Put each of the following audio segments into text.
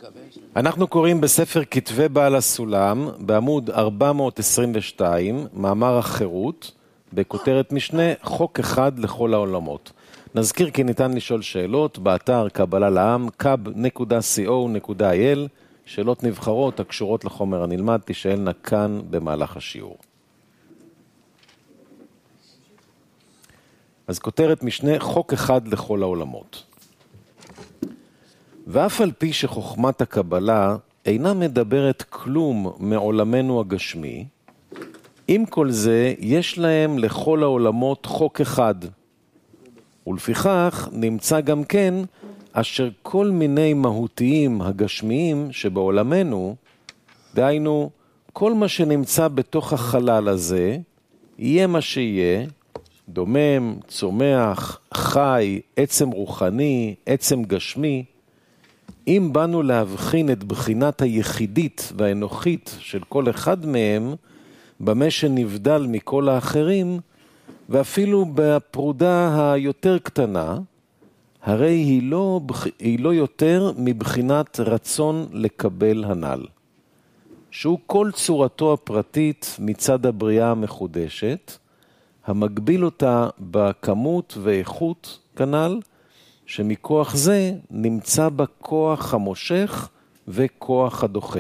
אנחנו קוראים בספר כתבי בעל הסולם, בעמוד 422, מאמר החירות, בכותרת משנה, חוק אחד לכל העולמות. נזכיר כי ניתן לשאול שאלות באתר קבלה לעם, kab.co.il, שאלות נבחרות הקשורות לחומר הנלמד, תשאלנה כאן במהלך השיעור. אז כותרת משנה, חוק אחד לכל העולמות. ואף על פי שחוכמת הקבלה אינה מדברת כלום מעולמנו הגשמי, עם כל זה יש להם לכל העולמות חוק אחד. ולפיכך נמצא גם כן אשר כל מיני מהותיים הגשמיים שבעולמנו, דהיינו כל מה שנמצא בתוך החלל הזה, יהיה מה שיהיה, דומם, צומח, חי, עצם רוחני, עצם גשמי. אם באנו להבחין את בחינת היחידית והאנוכית של כל אחד מהם, במה שנבדל מכל האחרים, ואפילו בפרודה היותר קטנה, הרי היא לא יותר מבחינת רצון לקבל הנ"ל. שהוא כל צורתו הפרטית מצד הבריאה המחודשת, המגביל אותה בכמות ואיכות כנ"ל, שמכוח זה נמצא בה כוח המושך וכוח הדוחה.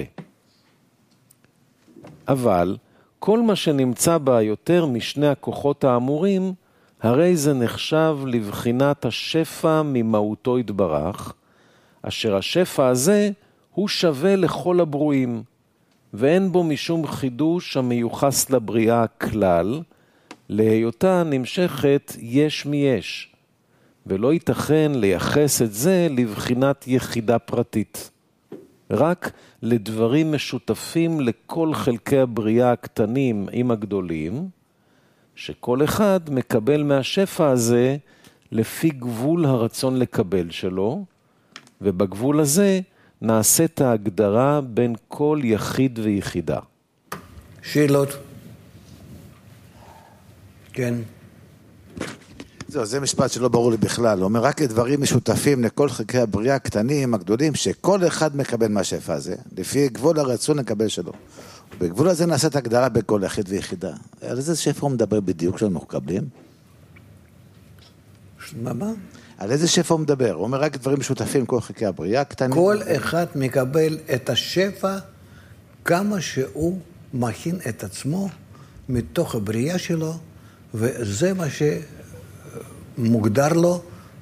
אבל כל מה שנמצא בה יותר משני הכוחות האמורים, הרי זה נחשב לבחינת השפע ממהותו יתברך, אשר השפע הזה הוא שווה לכל הברואים, ואין בו משום חידוש המיוחס לבריאה כלל, להיותה נמשכת יש מיש, ולא ייתכן לייחס את זה לבחינת יחידה פרטית. רק לדברים משותפים לכל חלקי הבריאה הקטנים עם הגדולים, שכל אחד מקבל מהשפע הזה לפי גבול הרצון לקבל שלו, ובגבול הזה נעשית ההגדרה בין כל יחיד ויחידה. שאלות? כן. זה משפט שלא ברור לי בכלל. הוא אומר רק דברים משותפים לכל חלקי הבריאה הקטנים, הגדולים, שכל אחד מקבל מהשפע הזה, לפי גבול הרצון לקבל שלו. בגבול הזה נעשית הגדרה בכל יחיד ויחידה. על איזה שפע הוא מדבר בדיוק שאנחנו מקבלים? מה? על איזה שפע הוא מדבר? הוא אומר רק דברים משותפים לכל חלקי הבריאה הקטנים. כל אחד מקבל את השפע כמה שהוא מכין את עצמו מתוך הבריאה שלו, וזה מה שמוגדר לו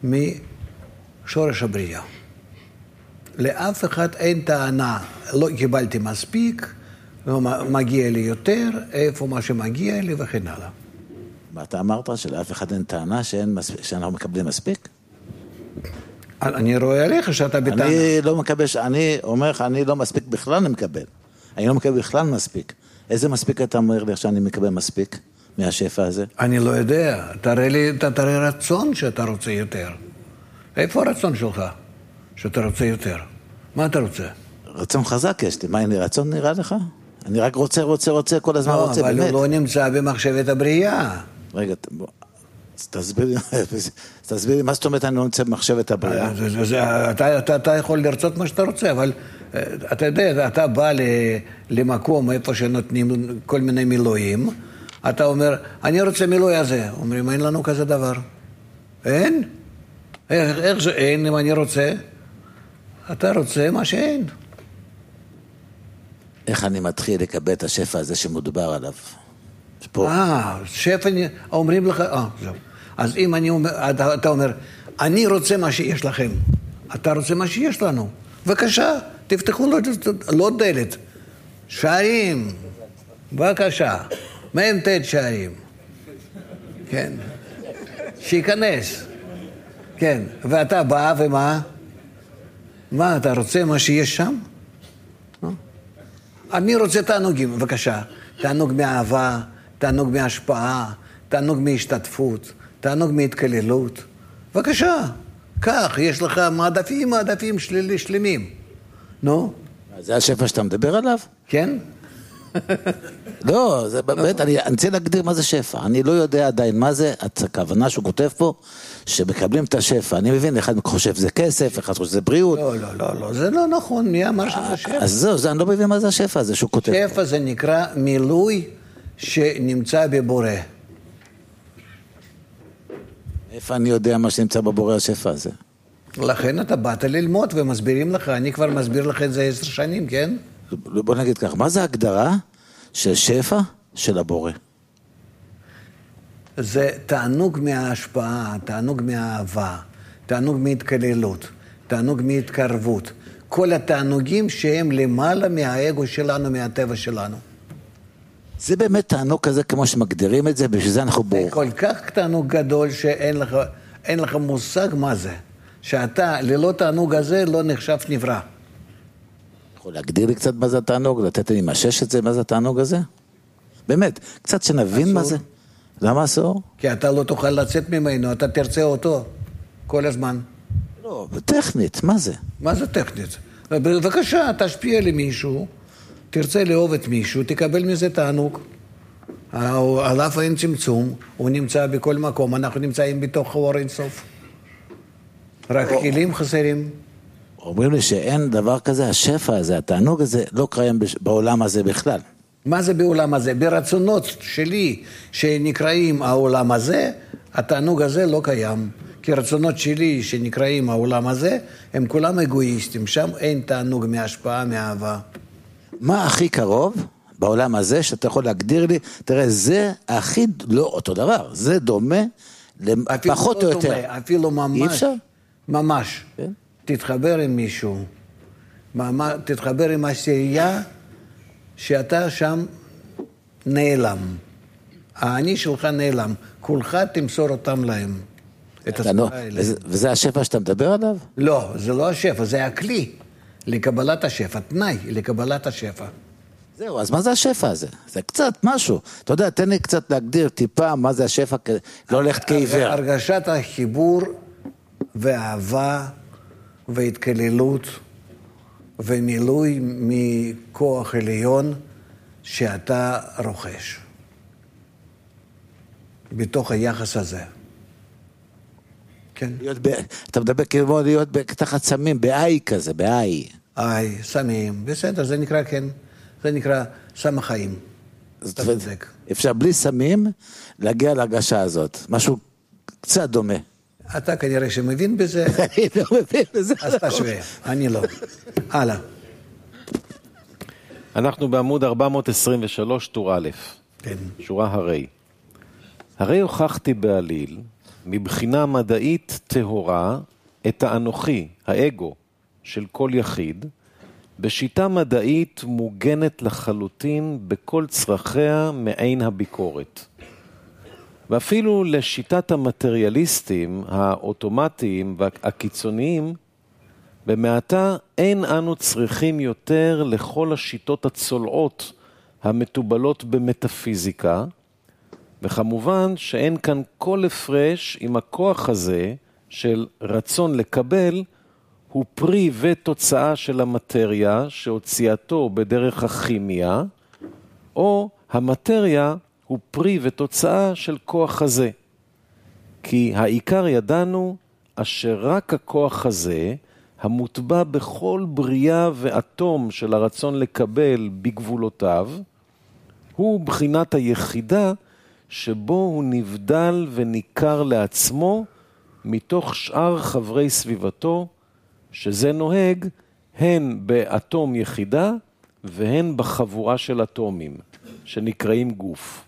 משורש הבריאה. לאף אחד אין טענה, לא קיבלתי מספיק, מגיע לי יותר, איפה מה שמגיע לי וכן הלאה. מה אתה אמרת? שלאף אחד אין טענה שאנחנו מקבלים מספיק? אני רואה עליך שאתה בטענה. אני לא מקבל, אני אומר לך, אני לא מספיק בכלל אני מקבל. אני לא מקבל בכלל מספיק. איזה מספיק אתה אומר לי שאני מקבל מספיק מהשפע הזה? אני לא יודע. תראה רצון שאתה רוצה יותר. איפה הרצון שלך שאתה רוצה יותר? מה אתה רוצה? רצון חזק יש לי. מה, הנה רצון נראה לך? אני רק רוצה, כל הזמן לא, רוצה, אבל באמת. הוא לא נמצא במחשבת הבריאה. רגע, בוא. תסביר לי, מה זאת אומרת אני לא נמצא במחשבת הבריאה? אתה יכול לרצות מה שאתה רוצה, אבל אתה יודע, אתה בא למקום איפה שנותנים כל מיני מילואים, אתה אומר, אני רוצה מילוי הזה. אומרים, אין לנו כזה דבר. אין? איך זה אין אם אני רוצה? אתה רוצה מה שאין. איך אני מתחיל לקבל את השפע הזה שמודבר עליו? שפע, אומרים לך, זהו. אז אם אתה אומר, אני רוצה מה שיש לכם, אתה רוצה מה שיש לנו, בבקשה, תפתחו לו, לא דלת, שערים, בבקשה, מהם תת שערים, כן, שיכנס, כן, ואתה בא ומה? מה, אתה רוצה מה שיש שם? אני רוצה תענוגים, בבקשה, תענוג מאהבה, תענוג מהשפעה, תענוג מהשתתפות, תענוג מהתקללות. בבקשה, כך, יש לך מעדפים שלמים. נו? זה השפע שאתה מדבר עליו? כן. לא, זה באמת, אני רוצה להגדיר מה זה שפע. אני לא יודע עדיין מה זה, הכוונה שהוא כותב פה, שמקבלים את השפע. אני מבין, אחד חושב שזה כסף, אחד חושב שזה בריאות. לא, זה לא נכון, מי אמר שזה שפע? אז זהו, אני לא מבין מה זה השפע הזה שהוא כותב. שפע זה נקרא מילוי שנמצא בבורא. איפה אני יודע מה שנמצא בבורא השפע הזה? לכן אתה באת ללמוד ומסבירים לך, אני כבר מסביר לך את זה 10 שנים, כן? בוא נגיד כך, מה זה ההגדרה של שפע של הבורא? זה תענוג מההשפעה, תענוג מהאהבה, תענוג מהתקללות, תענוג מהתקרבות. כל התענוגים שהם למעלה מהאגו שלנו, מהטבע שלנו. זה באמת תענוג כזה כמו שמגדירים את זה, בשביל זה אנחנו זה כל כך תענוג גדול שאין לך מושג מה זה. שאתה ללא תענוג הזה לא נחשב נברא. יכול להגדיר לי קצת מה זה התענוג? לתת לי משש את זה, מה זה התענוג הזה? באמת, קצת שנבין אסור. מה זה. למה אסור? כי אתה לא תוכל לצאת ממנו, אתה תרצה אותו כל הזמן. לא, טכנית, מה זה? מה זה טכנית? בבקשה, תשפיע למישהו, תרצה לאהוב את מישהו, תקבל מזה תענוג. עליו אין צמצום, הוא נמצא בכל מקום, אנחנו נמצאים בתוך אור אינסוף. רק כלים חסרים. אומרים לי שאין דבר כזה, השפע הזה, התענוג הזה, לא קיים בעולם הזה בכלל. מה זה בעולם הזה? ברצונות שלי שנקראים העולם הזה, התענוג הזה לא קיים. כי רצונות שלי שנקראים העולם הזה, הם כולם אגואיסטים. שם אין תענוג מהשפעה, מהאהבה. מה הכי קרוב בעולם הזה שאתה יכול להגדיר לי? תראה, זה הכי לא אותו דבר. זה דומה לפחות או יותר. אפילו ממש. אי אפשר? ממש. כן? תתחבר עם מישהו. תתחבר עם עשייה שאתה שם נעלם. האני שלך נעלם. כולך תמסור אותם להם. את הספרה האלה. וזה השפע שאתה מדבר עליו? לא, זה לא השפע, זה הכלי לקבלת השפע, תנאי לקבלת השפע. זהו, אז מה זה השפע הזה? זה קצת משהו. אתה יודע, תן לי קצת להגדיר טיפה מה זה השפע, לא הולכת כעיוור. הרגשת החיבור ואהבה והתקללות ומילוי מכוח עליון שאתה רוכש. בתוך היחס הזה. כן. אתה מדבר כאילו להיות תחת סמים, באי כזה, באי. סמים, בסדר, זה נקרא, כן. זה נקרא סם החיים. אפשר בלי סמים להגיע להרגשה הזאת. משהו קצת דומה. אתה כנראה שמבין בזה. אני לא מבין בזה. אז תשווה, אני לא. הלאה. אנחנו בעמוד 423, טור א', כן. שורה הרי. הרי הוכחתי בעליל, מבחינה מדעית טהורה, את האנוכי, האגו, של כל יחיד, בשיטה מדעית מוגנת לחלוטין בכל צרכיה מעין הביקורת. ואפילו לשיטת המטריאליסטים, האוטומטיים והקיצוניים, במעטה אין אנו צריכים יותר לכל השיטות הצולעות המטובלות במטאפיזיקה, וכמובן שאין כאן כל הפרש עם הכוח הזה של רצון לקבל, הוא פרי ותוצאה של המטריה שהוציאתו בדרך הכימיה, או המטריה הוא פרי ותוצאה של כוח הזה. כי העיקר ידענו אשר רק הכוח הזה, המוטבע בכל בריאה ואטום של הרצון לקבל בגבולותיו, הוא בחינת היחידה שבו הוא נבדל וניכר לעצמו מתוך שאר חברי סביבתו, שזה נוהג הן באטום יחידה והן בחבורה של אטומים, שנקראים גוף.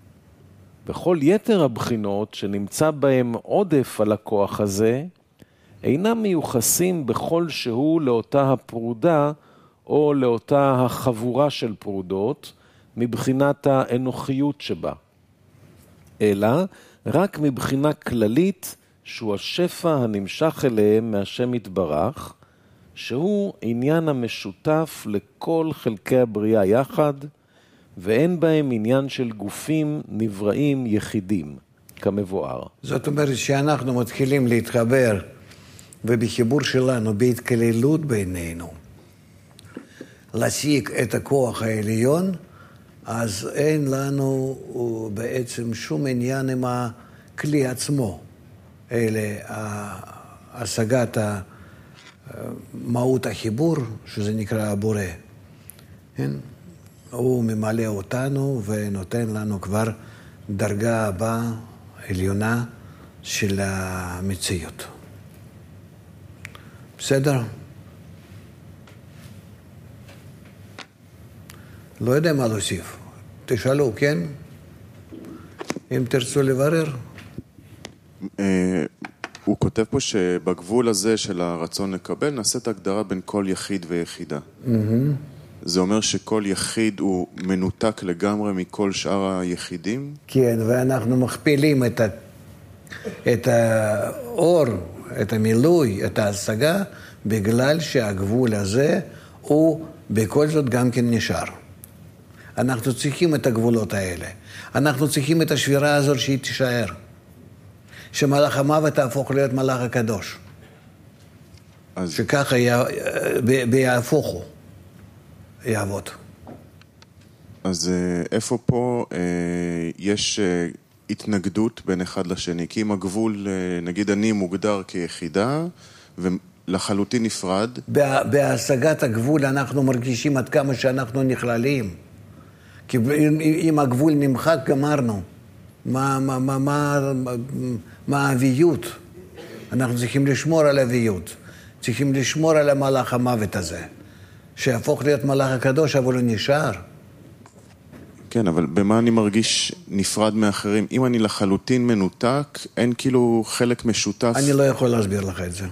בכל יתר הבחינות שנמצא בהם עודף על הכוח הזה, אינם מיוחסים בכל שהוא לאותה הפרודה או לאותה החבורה של פרודות מבחינת האנוכיות שבה, אלא רק מבחינה כללית שהוא השפע הנמשך אליהם מהשם יתברך, שהוא עניין המשותף לכל חלקי הבריאה יחד, ואין בהם עניין של גופים נבראים יחידים, כמבואר. זאת אומרת שאנחנו מתחילים להתחבר, ובחיבור שלנו, בהתקללות בינינו, להשיג את הכוח העליון, אז אין לנו בעצם שום עניין עם הכלי עצמו, אלה השגת מהות החיבור, שזה נקרא הבורא. כן? הוא ממלא אותנו ונותן לנו כבר דרגה הבאה, עליונה, של המציאות. בסדר? לא יודע מה להוסיף. תשאלו, כן? אם תרצו לברר. הוא כותב פה שבגבול הזה של הרצון לקבל נעשית הגדרה בין כל יחיד ויחידה. זה אומר שכל יחיד הוא מנותק לגמרי מכל שאר היחידים? כן, ואנחנו מכפילים את האור, את המילוי, את ההשגה, בגלל שהגבול הזה הוא בכל זאת גם כן נשאר. אנחנו צריכים את הגבולות האלה. אנחנו צריכים את השבירה הזאת שהיא תישאר. שמלאך המוות תהפוך להיות מלאך הקדוש. שככה ביהפוכו יעבוד. אז איפה פה יש התנגדות בין אחד לשני? כי אם הגבול, נגיד אני מוגדר כיחידה ולחלוטין נפרד. בהשגת הגבול אנחנו מרגישים עד כמה שאנחנו נכללים. כי אם הגבול נמחק גמרנו. מה האביות? אנחנו צריכים לשמור על האביות. צריכים לשמור על המלאך המוות הזה. שיהפוך להיות מלאך הקדוש, אבל הוא נשאר. כן, אבל במה אני מרגיש נפרד מאחרים? אם אני לחלוטין מנותק, אין כאילו חלק משותף? אני לא יכול להסביר לך את זה.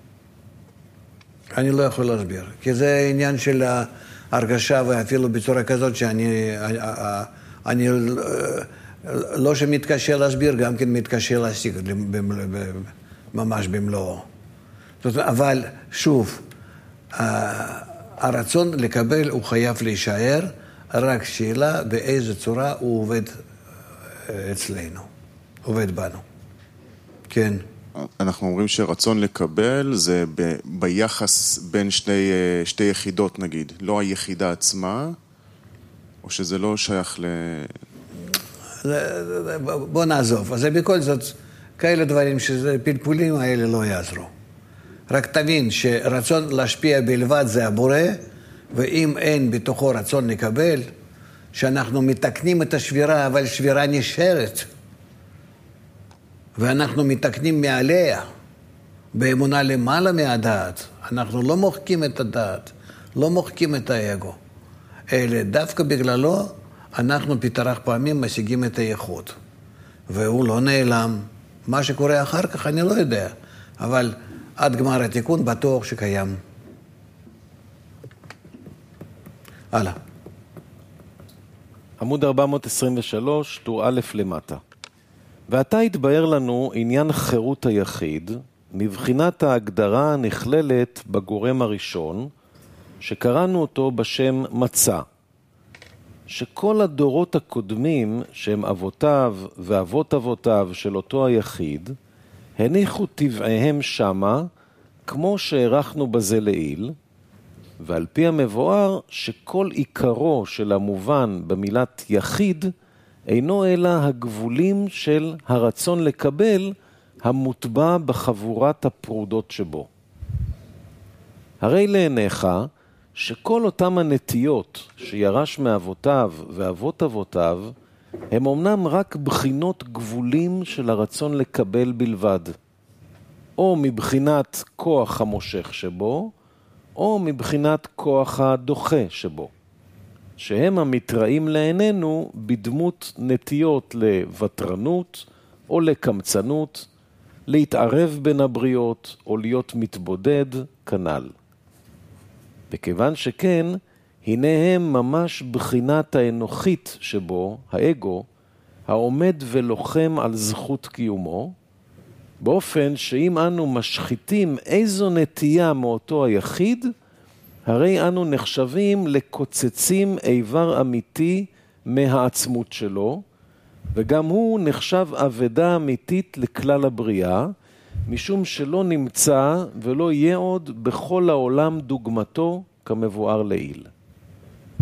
אני לא יכול להסביר. כי זה עניין של הרגשה, ואפילו בצורה כזאת אני לא שמתקשה להסביר, גם כן מתקשה להשיג ממש במלואו. אבל שוב, הרצון לקבל הוא חייב להישאר, רק שאלה באיזה צורה הוא עובד אצלנו, עובד בנו. כן. אנחנו אומרים שרצון לקבל זה ביחס בין שתי יחידות נגיד, לא היחידה עצמה, או שזה לא שייך בוא נעזוב. אז בכל זאת, כאלה דברים שפלפולים האלה לא יעזרו. רק תבין שרצון להשפיע בלבד זה הבורא, ואם אין בתוכו רצון לקבל, שאנחנו מתקנים את השבירה, אבל שבירה נשארת. ואנחנו מתקנים מעליה, באמונה למעלה מהדעת. אנחנו לא מוחקים את הדעת, לא מוחקים את האגו. אלא דווקא בגללו, אנחנו פתרח פעמים משיגים את הייחוד. והוא לא נעלם. מה שקורה אחר כך אני לא יודע. אבל עד גמר התיקון בטוח שקיים. הלאה. עמוד 423, טור א' למטה. ועתה התבהר לנו עניין חירות היחיד, מבחינת ההגדרה הנכללת בגורם הראשון, שקראנו אותו בשם מצא. שכל הדורות הקודמים, שהם אבותיו ואבות אבותיו של אותו היחיד, הניחו טבעיהם שמה, כמו שהערכנו בזה לעיל, ועל פי המבואר שכל עיקרו של המובן במילת יחיד, אינו אלא הגבולים של הרצון לקבל המוטבע בחבורת הפרודות שבו. הרי לעיניך שכל אותם הנטיות שירש מאבותיו ואבות אבותיו, הם אמנם רק בחינות גבולים של הרצון לקבל בלבד, או מבחינת כוח המושך שבו, או מבחינת כוח הדוחה שבו, שהם המתראים לעינינו בדמות נטיות לוותרנות או לקמצנות, להתערב בין הבריות או להיות מתבודד כנ"ל. וכיוון שכן, הנה הם ממש בחינת האנוכית שבו, האגו, העומד ולוחם על זכות קיומו, באופן שאם אנו משחיתים איזו נטייה מאותו היחיד, הרי אנו נחשבים לקוצצים איבר אמיתי מהעצמות שלו, וגם הוא נחשב עבדה אמיתית לכלל הבריאה, משום שלא נמצא ולא יהיה עוד בכל העולם דוגמתו כמבואר לעיל.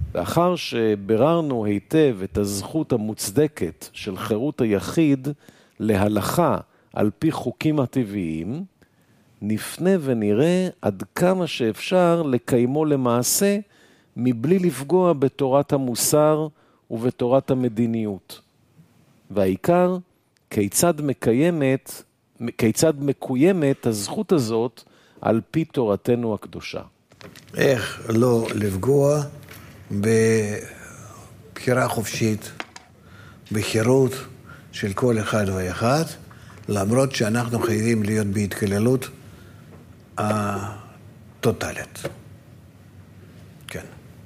לאחר שבררנו היטב את הזכות המוצדקת של חירות היחיד להלכה על פי חוקים הטבעיים, נפנה ונראה עד כמה שאפשר לקיימו למעשה מבלי לפגוע בתורת המוסר ובתורת המדיניות. והעיקר, כיצד מקוימת הזכות הזאת על פי תורתנו הקדושה. איך לא לפגוע בבחירה חופשית, בחירות של כל אחד ואחד, למרות שאנחנו חייבים להיות בהתקללות הטוטלית. כן.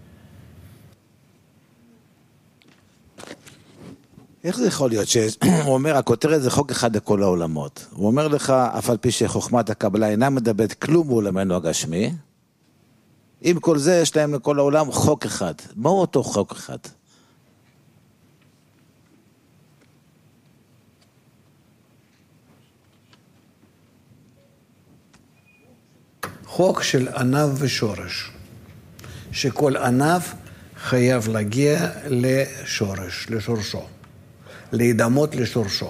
איך זה יכול להיות שהוא אומר, הכותרת זה חוק אחד לכל העולמות. הוא אומר לך, אף על פי שחוכמת הקבלה אינה מדברת כלום בעולמנו הגשמי, עם כל זה יש להם לכל העולם חוק אחד. מהו אותו חוק אחד? חוק של ענף ושורש, שכל ענף חייב להגיע לשורש, לשורשו, להידמות לשורשו.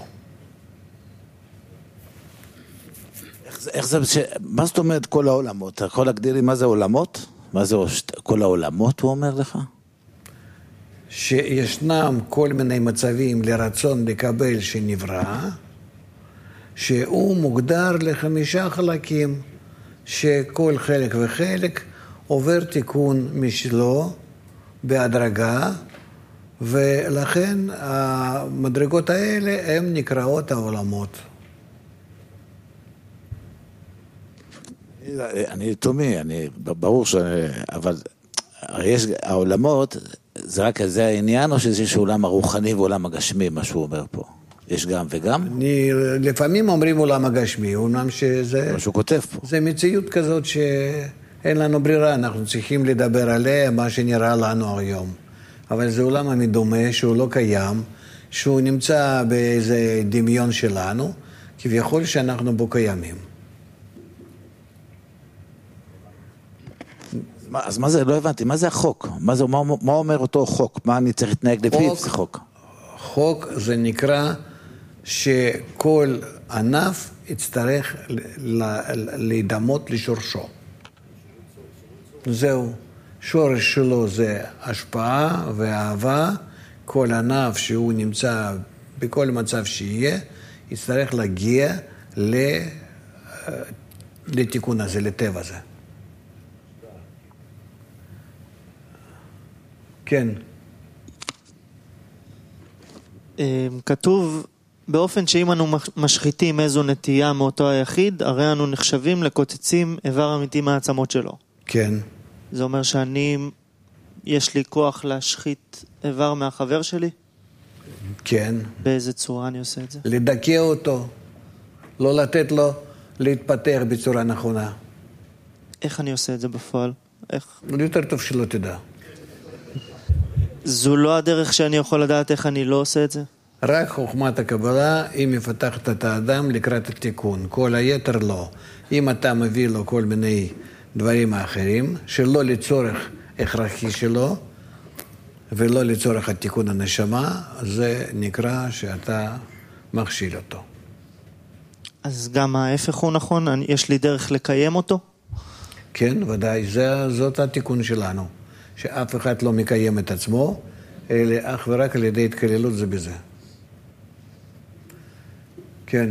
איך זה, מה זאת אומרת כל העולמות? אתה יכול להגדיר לי מה זה עולמות? מה זה כל העולמות, הוא אומר לך? שישנם כל מיני מצבים לרצון לקבל שנברא, שהוא מוגדר ל5 חלקים, שכל חלק וחלק עובר תיקון משלו בהדרגה, ולכן המדרגות האלה הן נקראות העולמות. אני תומי, ברור אבל יש העולמות, זה רק זה העניין, או שיש עולם הרוחני ועולם הגשמי, מה שהוא אומר פה? יש גם וגם? לפעמים אומרים עולם הגשמי, אומנם שזה... מה שהוא כותב פה. זה מציאות כזאת שאין לנו ברירה, אנחנו צריכים לדבר עליה, מה שנראה לנו היום. אבל זה עולם המדומה, שהוא לא קיים, שהוא נמצא באיזה דמיון שלנו, כביכול שאנחנו בו קיימים. אז מה זה, לא הבנתי, מה זה החוק? מה אומר אותו חוק? מה אני צריך להתנהג לפיו? זה חוק. חוק זה נקרא שכל ענף יצטרך להידמות לשורשו. זהו. שורש שלו זה השפעה ואהבה. כל ענף שהוא נמצא בכל מצב שיהיה, יצטרך להגיע לתיקון הזה, לטבע הזה. כן. כתוב באופן שאם אנו משחיתים איזו נטייה מאותו היחיד, הרי אנו נחשבים לקוצצים איבר אמיתי מהעצמות שלו. כן. זה אומר יש לי כוח להשחית איבר מהחבר שלי? כן. באיזה צורה אני עושה את זה? לדכא אותו, לא לתת לו להתפתח בצורה נכונה. איך אני עושה את זה בפועל? איך? יותר טוב שלא תדע. זו לא הדרך שאני יכול לדעת איך אני לא עושה את זה? רק חוכמת הקבלה היא מפתחת את האדם לקראת התיקון, כל היתר לא. אם אתה מביא לו כל מיני דברים האחרים, שלא לצורך הכרחי שלו, ולא לצורך התיקון הנשמה, זה נקרא שאתה מכשיל אותו. אז גם ההפך הוא נכון? יש לי דרך לקיים אותו? כן, ודאי, זאת התיקון שלנו. שאף אחד לא מקיים את עצמו, אלא אך ורק על ידי התקללות זה בזה. כן.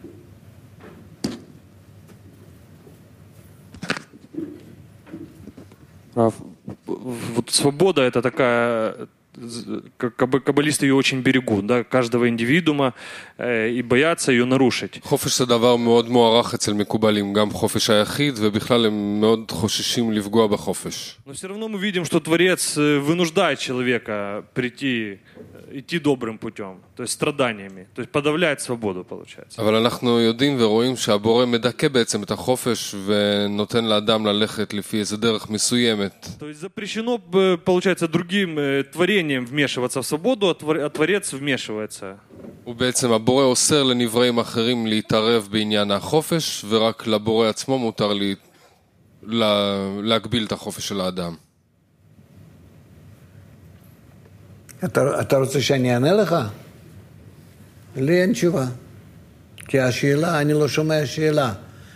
Вот свобода это такая, каббалисты ее очень берегут, да, каждого индивидуума, и боятся ее нарушить. חופש זה דבר מאוד מוערך אצל מקובלים, גם חופש היחיד, ובכלל הם מאוד חוששים לפגוע בחופש. Но все равно мы видим, что Творец вынуждает человека идти добрым путем, то есть страданиями, то есть подавляет свободу, получается. אבל אנחנו יודעים ורואים שהבורא מדכא בעצם את החופש ונותן לאדם ללכת לפי איזה דרך מסוימת. То есть запрещено, получается, другим творением вмешиваться в свободу, а Творец вмешивается. ובעצם הבורא אוסר לנבראים אחרים להתערב בעניין החופש, ורק לבורא עצמו מותר להגביל את החופש של האדם. אתה רוצה שאני אענה לך? לי אין תשובה. כי השאלה, אני לא שומע שאלה.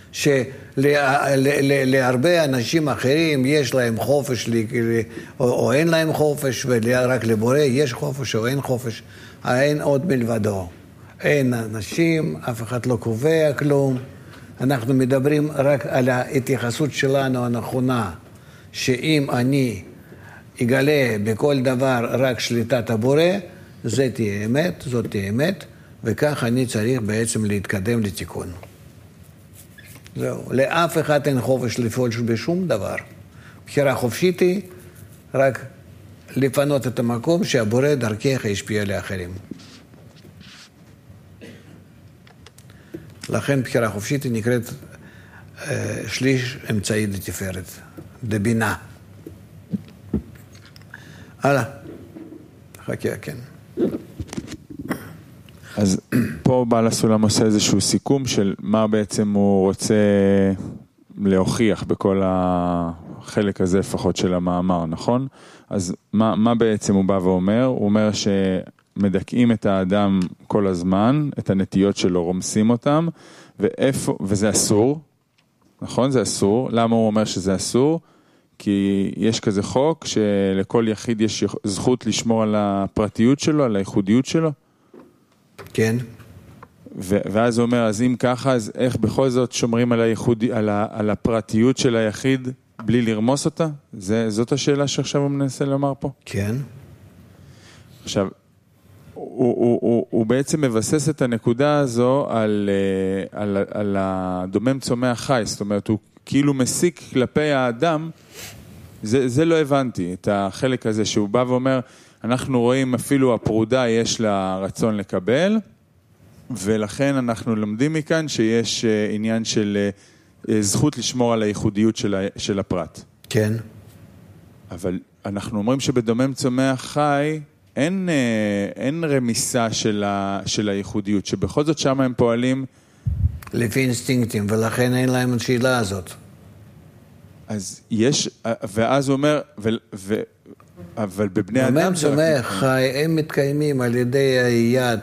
שלהרבה אנשים אחרים יש להם חופש, או אין להם חופש, ורק לבורא יש חופש או אין חופש. אין עוד מלבדו. אין אנשים, אף אחד לא קובע כלום. אנחנו מדברים רק על ההתייחסות שלנו הנכונה, שאם אני אגלה בכל דבר רק שליטת הבורא, זה תהיה אמת, זאת תהיה אמת, וכך אני צריך בעצם להתקדם לתיקון. זהו, לאף אחד אין חופש לפעול בשום דבר. בחירה חופשית היא רק לפנות את המקום שהבורא דרכך ישפיע לאחרים. לכן בחירה חופשית היא נקראת שליש אמצעי לתפארת, דבינה. הלאה. חכה, כן. אז פה בעל הסולם עושה איזשהו סיכום של מה בעצם הוא רוצה להוכיח בכל החלק הזה לפחות של המאמר, נכון? אז מה בעצם הוא בא ואומר? הוא אומר שמדכאים את האדם כל הזמן, את הנטיות שלו, רומסים אותם, וזה אסור, נכון? זה אסור. למה הוא אומר שזה אסור? כי יש כזה חוק שלכל יחיד יש זכות לשמור על הפרטיות שלו, על הייחודיות שלו. כן. ואז הוא אומר, אז אם ככה, אז איך בכל זאת שומרים על הפרטיות של היחיד בלי לרמוס אותה? זאת השאלה שעכשיו הוא מנסה לומר פה? כן. עכשיו, הוא בעצם מבסס את הנקודה הזו על הדומם צומח חי, זאת אומרת, הוא כאילו מסיק כלפי האדם, זה לא הבנתי, את החלק הזה שהוא בא ואומר, אנחנו רואים אפילו הפרודה יש לה רצון לקבל, ולכן אנחנו לומדים מכאן שיש עניין של זכות לשמור על הייחודיות של הפרט. כן. אבל אנחנו אומרים שבדומם צומח חי, אין רמיסה של הייחודיות, שבכל זאת שם הם פועלים לפי אינסטינקטים, ולכן אין להם שאלה הזאת. אז יש, ואז הוא אומר, אבל בבני אדם... דומם צומח חי, הם מתקיימים על ידי היד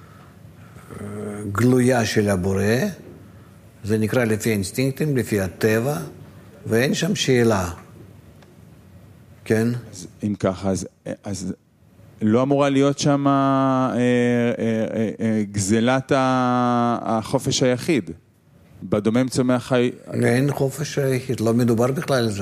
גלויה של הבורא, זה נקרא לפי אינסטינקטים, לפי הטבע, ואין שם שאלה. כן? אז אם ככה, אז לא אמורה להיות שם גזלת החופש היחיד. בדומם צומח חי... אין חופש היחיד, לא מדובר בכלל על זה.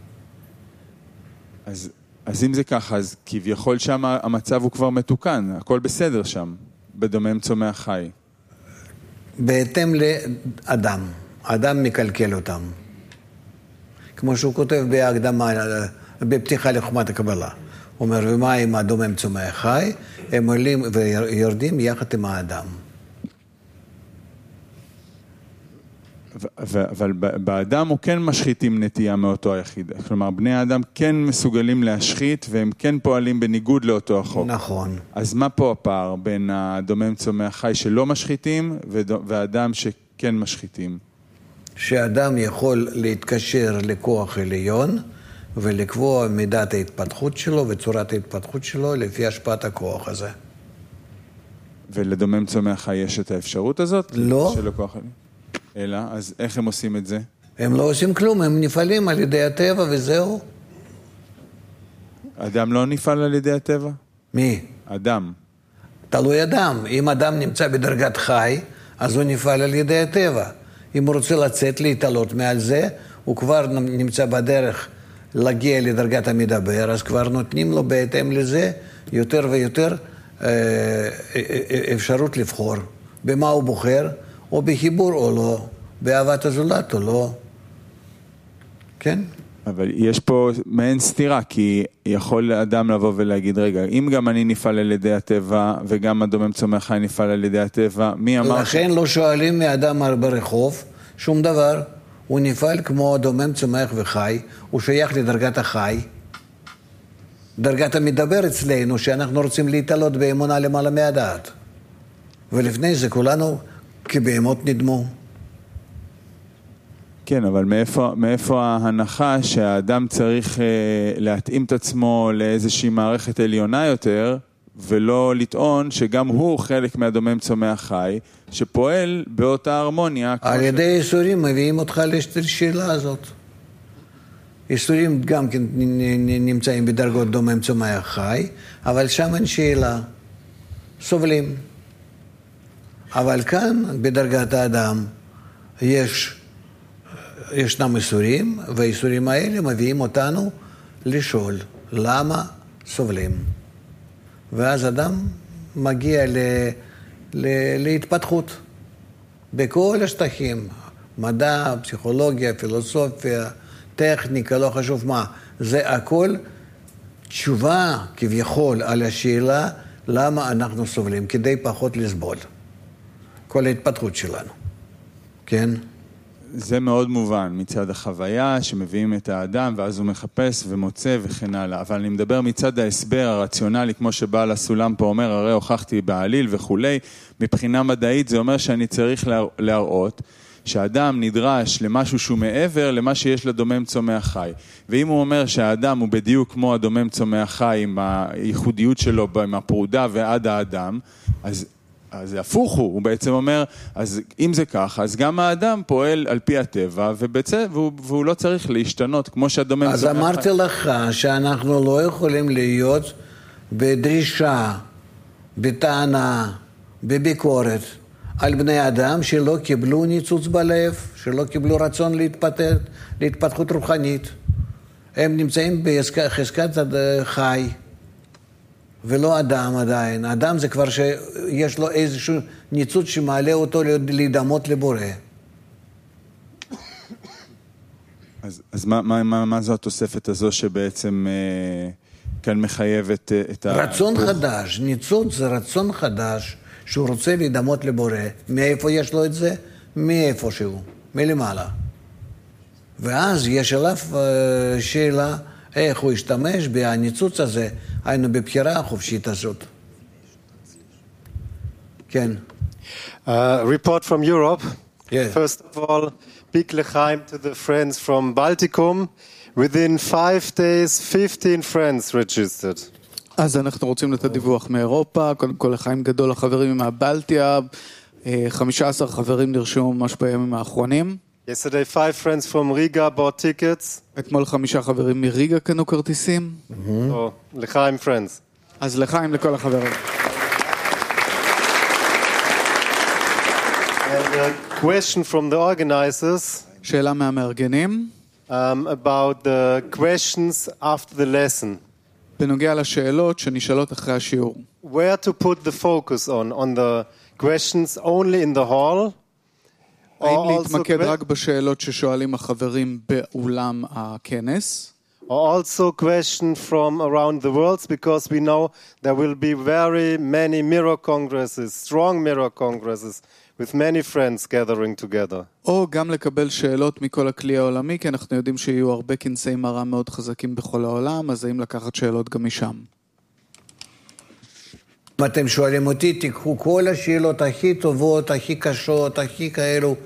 אז אם זה ככה, אז כביכול שם המצב הוא כבר מתוקן, הכל בסדר שם, בדומם צומח חי. בהתאם לאדם, אדם מקלקל אותם. כמו שהוא כותב בהקדמה, בפתיחה לחוכמת הקבלה. הוא אומר, ומה עם הדומם צומח חי? הם עולים ויורדים יחד עם האדם. אבל באדם הוא כן משחית עם נטייה מאותו היחיד. כלומר, בני האדם כן מסוגלים להשחית, והם כן פועלים בניגוד לאותו החוק. נכון. אז מה פה הפער בין הדומם צומח חי שלא משחיתים, והאדם שכן משחיתים? שאדם יכול להתקשר לכוח עליון, ולקבוע מידת ההתפתחות שלו וצורת ההתפתחות שלו לפי השפעת הכוח הזה. ולדומם צומח חי יש את האפשרות הזאת? לא. אלא, אז איך הם עושים את זה? הם לא עושים כלום, הם נפעלים על ידי הטבע וזהו. אדם לא נפעל על ידי הטבע? מי? אדם. תלוי אדם. אם אדם נמצא בדרגת חי, אז הוא נפעל על ידי הטבע. אם הוא רוצה לצאת, להתעלות מעל זה, הוא כבר נמצא בדרך להגיע לדרגת המדבר, אז כבר נותנים לו בהתאם לזה יותר ויותר אפשרות לבחור. במה הוא בוחר? או בחיבור או לא, באהבת הזולת או לא. כן? אבל יש פה מעין סתירה, כי יכול אדם לבוא ולהגיד, רגע, אם גם אני נפעל על ידי הטבע, וגם הדומם צומח חי נפעל על ידי הטבע, מי אמר... לכן לא שואלים מאדם ברחוב שום דבר, הוא נפעל כמו דומם צומח וחי, הוא שייך לדרגת החי, דרגת המדבר אצלנו, שאנחנו רוצים להתעלות באמונה למעלה מהדעת. ולפני זה כולנו כבהמות נדמו. כן, אבל מאיפה ההנחה שהאדם צריך להתאים את עצמו לאיזושהי מערכת עליונה יותר, ולא לטעון שגם הוא חלק מהדומם צומח חי, שפועל באותה הרמוניה. על ידי איסורים מביאים אותך לשאלה הזאת. איסורים גם כן נמצאים בדרגות דומם צומח חי, אבל שם אין שאלה. סובלים. אבל כאן, בדרגת האדם, ישנם איסורים, והאיסורים האלה מביאים אותנו לשאול למה סובלים. ואז אדם מגיע להתפתחות בכל השטחים, מדע, פסיכולוגיה, פילוסופיה, טכניקה, לא חשוב מה. זה הכל תשובה כביכול על השאלה למה אנחנו סובלים, כדי פחות לסבול. כל ההתפתחות שלנו. כן? זה מאוד מובן מצד החוויה שמביאים את האדם ואז הוא מחפש ומוצא וכן הלאה. אבל אני מדבר מצד ההסבר הרציונלי, כמו שבעל הסולם פה אומר, הרי הוכחתי בעליל וכולי. מבחינה מדעית זה אומר שאני צריך להראות שהאדם נדרש למשהו שהוא מעבר למה שיש לדומם צומח חי. ואם הוא אומר שהאדם הוא בדיוק כמו הדומם צומח חי עם הייחודיות שלו, עם הפרודה ועד האדם, אז הפוך הוא בעצם אומר, אז אם זה ככה, אז גם האדם פועל על פי הטבע, והוא לא צריך להשתנות, כמו שהדומם אז אמרתי לך שאנחנו לא יכולים להיות בדרישה, בטענה, בביקורת, על בני אדם שלא קיבלו ניצוץ בלב, שלא קיבלו רצון להתפתחות רוחנית. הם נמצאים בחזקת חי. ולא אדם עדיין. אדם זה כבר שיש לו איזשהו ניצוץ שמעלה אותו להידמות לבורא. אז מה זו התוספת הזו שבעצם כאן מחייבת את רצון חדש. ניצוץ זה רצון חדש שהוא רוצה להידמות לבורא. מאיפה יש לו את זה? מאיפה שהוא. מלמעלה. ואז יש עליו שאלה איך הוא ישתמש בניצוץ הזה, היינו בבחירה החופשית הזאת. כן. Report from Europe. Yeah. First of all, big l'chaim to the friends from Baltikum. Within 5 days, 15 friends registered. אז אנחנו רוצים לתת דיווח מאירופה, קודם כל לחיים גדול לחברים מהבלטיה, 15 חברים נרשמו ממש בימים האחרונים. Yesterday 5 friends from Riga bought tickets. אתמול 5 חברים מריגה קנו כרטיסים. So, l'chaim friends. אז לחיים לכל החברים. And a question from the organizers. שאלה מהמארגנים. About the questions after the lesson. בנוגע לשאלות שנשאלות אחרי השיעור. Where to put the focus on the questions only in the hall? האם להתמקד רק בשאלות ששואלים החברים באולם הכנס? Or also question from around the world, because we know there will be very many mirror congresses, strong mirror congresses, with many friends gathering together. או גם לקבל שאלות מכל הכלי העולמי, כי אנחנו יודעים שיהיו הרבה כנסי מראה מאוד חזקים בכל העולם, אז האם לקחת שאלות גם משם? אם אתם שואלים אותי, תיקחו כל השאלות הכי טובות, הכי קשות, הכי כאלו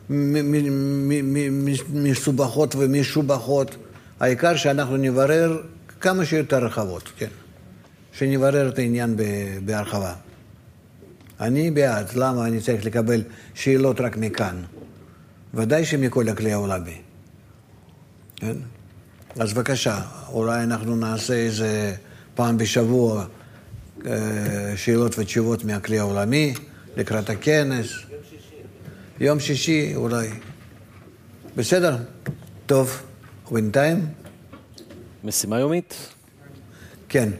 מסובכות ומשובכות. העיקר שאנחנו נברר כמה שיותר רחבות, כן. שנברר את העניין בהרחבה. אני בעד, למה אני צריך לקבל שאלות רק מכאן? ודאי שמכל הכלי העולמי. כן? אז בבקשה, אולי אנחנו נעשה איזה פעם בשבוע שאלות ותשובות מהכלי העולמי, לקראת הכנס. יום שישי אולי. בסדר? טוב. ובינתיים? משימה יומית? כן.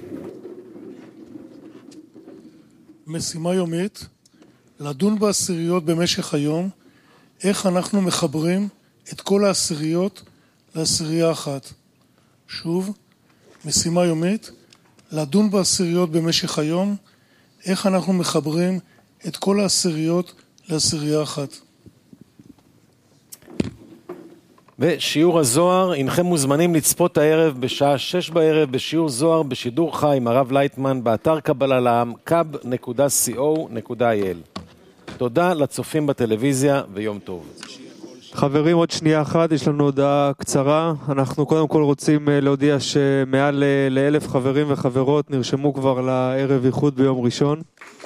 משימה יומית, לדון בעשיריות במשך היום, איך אנחנו מחברים את כל העשיריות לעשירייה אחת. שוב, משימה יומית, לדון בעשיריות במשך היום, איך אנחנו מחברים את כל העשיריות לעשירייה אחת. בשיעור הזוהר, אינכם מוזמנים לצפות הערב בשעה 6 בערב בשיעור זוהר בשידור חי עם הרב לייטמן באתר קבלה לעם kab.co.il. תודה לצופים בטלוויזיה ויום טוב. חברים, עוד שנייה אחת, יש לנו הודעה קצרה. אנחנו קודם כל רוצים להודיע שמעל ל1,000 חברים וחברות נרשמו כבר לערב איחוד ביום ראשון.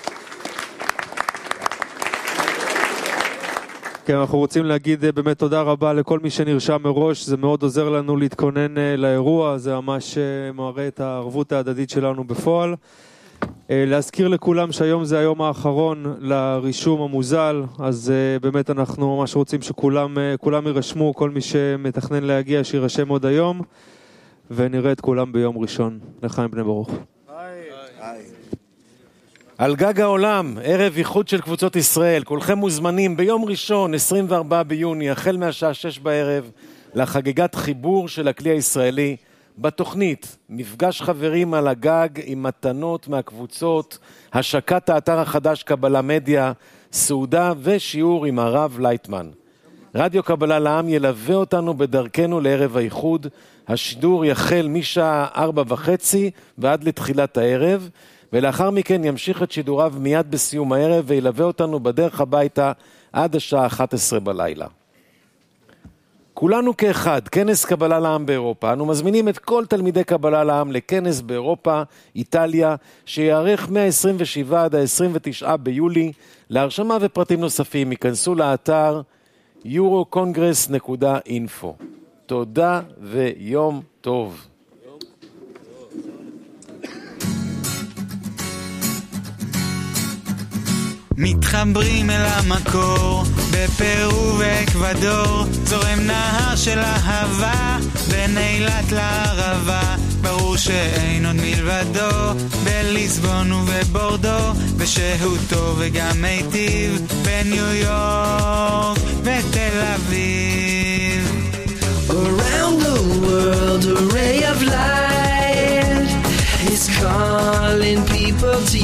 כן, אנחנו רוצים להגיד באמת תודה רבה לכל מי שנרשם מראש, זה מאוד עוזר לנו להתכונן לאירוע, זה ממש מראה את הערבות ההדדית שלנו בפועל. להזכיר לכולם שהיום זה היום האחרון לרישום המוזל, אז באמת אנחנו ממש רוצים שכולם יירשמו, כל מי שמתכנן להגיע שירשם עוד היום, ונראה את כולם ביום ראשון. לחיים בני ברוך. על גג העולם, ערב איחוד של קבוצות ישראל, כולכם מוזמנים ביום ראשון, 24 ביוני, החל מהשעה 6 בערב, לחגיגת חיבור של הכלי הישראלי. בתוכנית, מפגש חברים על הגג עם מתנות מהקבוצות, השקת האתר החדש קבלה מדיה, סעודה ושיעור עם הרב לייטמן. רדיו קבלה לעם ילווה אותנו בדרכנו לערב האיחוד, השידור יחל משעה 4:30 ועד לתחילת הערב, ולאחר מכן ימשיך את שידוריו מיד בסיום הערב וילווה אותנו בדרך הביתה עד השעה 11 בלילה. כולנו כאחד, כנס קבלה לעם באירופה. אנו מזמינים את כל תלמידי קבלה לעם לכנס באירופה, איטליה, שיערך מה-27 עד ה-29 ביולי. להרשמה ופרטים נוספים ייכנסו לאתר eurocongress.info. תודה ויום טוב. מתחברים אל המקור, בפרו ואקוודור, זורם נהר של אהבה, בין אילת לערבה, ברור שאין עוד מלבדו, בליסבון ובבורדו, ושהותו וגם מיטיב, בניו יורק ותל אביב. Around the world a ray of light is calling people to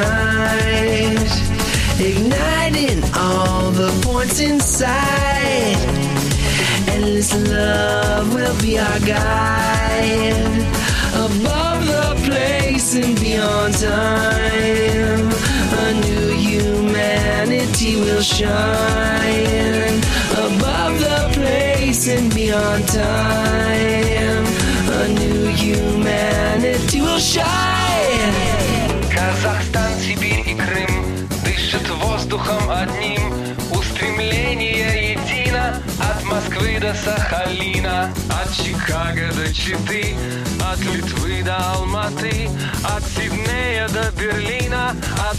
unite, igniting all the points inside. Endless love will be our guide, above the place and beyond time. A new humanity will shine, above the place and beyond time. A new humanity will shine. Казахстан, Сибирь и Крым дышат воздухом одним, устремление едино от Москвы до Сахалина, от Чикаго до Читы, от Литвы до Алматы, от Сиднея до Берлина, от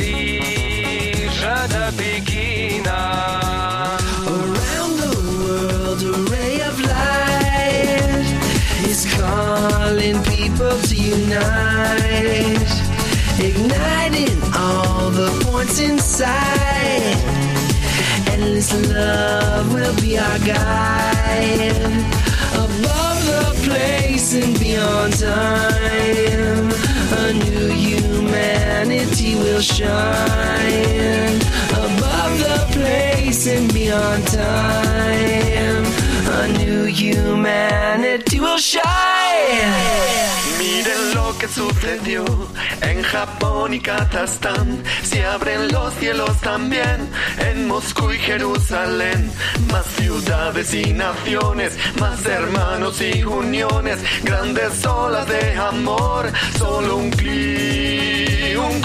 Парижа до Пекина. Around the world a ray of light is calling people to unite, igniting all the points inside. Endless love will be our guide, above the place and beyond time. A new humanity will shine, above the place and beyond time. A new humanity will shine. Miren lo que sucedió en Japón y Kazajstán, se abren los cielos también en Moscú y Jerusalén. Más ciudades y naciones, más hermanos y uniones, grandes olas de amor, solo un clic, un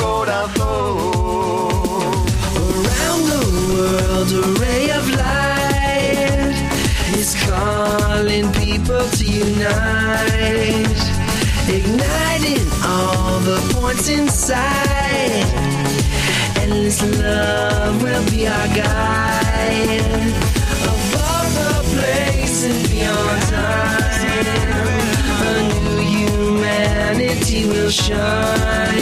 corazón. Around the world a ray of light is calling people to unite, igniting all the points inside. Endless love will be our guide, above the place and beyond time. A new humanity will shine,